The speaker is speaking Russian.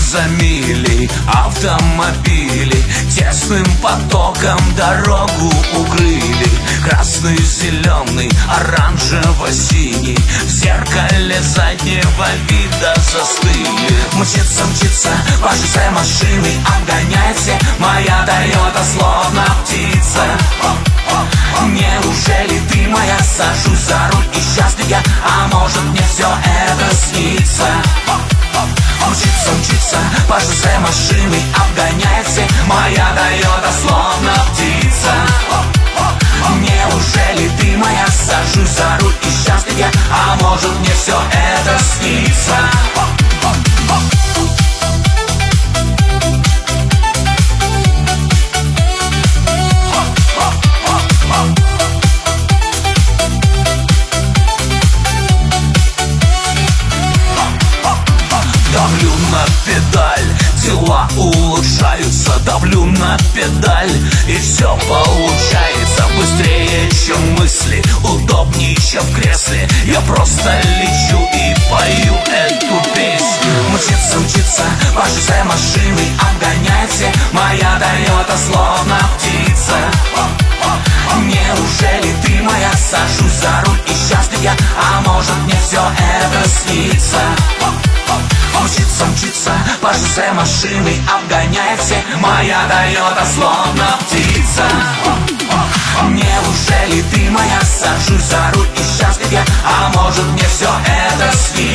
за милей автомобили тесным потоком дорогу укрыли. Красный, зеленый, оранжево-синий в зеркале заднего вида застыли. Мчится по шоссе машины, обгоняет все. Моя Тойота словно птица. Неужели ты моя? Сажусь за руль и счастлив я, а может мне все это снится? Мчится по шоссе машины, обгоняет все. Моя Тойота словно птица. Неужели ты моя? Сажусь за руль и счастлив я, а может мне все это снится? Давлю на педаль, дела улучшаются. Давлю на педаль, и все получается. Быстрее, чем мысли, удобнее, чем в кресле. Я просто лечу и пою эту песню. Мчится по шоссе машины, обгоняет все. Моя Тойота словно птица. Неужели ты моя? Сажусь за руль и счастлив я, а может мне все это снится? Мчится по шоссе машины, обгоняет все. Моя Тойота словно птица. Неужели ты моя? Сажусь за руль и счастлив я, а может мне все это снится?